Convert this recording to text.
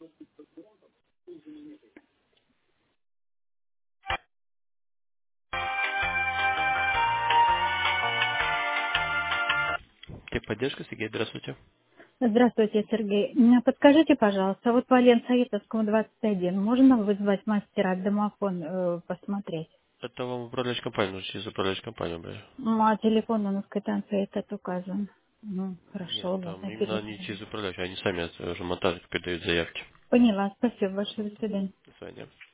Техподдержка, Сергей, здравствуйте. Здравствуйте, Сергей. Подскажите, пожалуйста, вот по Ленсоветовскому 21 можно вызвать мастера домофон посмотреть? Это вам управляющая компания, нужно через управляющую компанию брать. А телефон у нас квитанции этот указан. Нет, Хорошо, там ладно, именно они перезвоню. через управляющую, они сами уже монтажник передают заявки. Поняла, спасибо большое, до свидания. До свидания.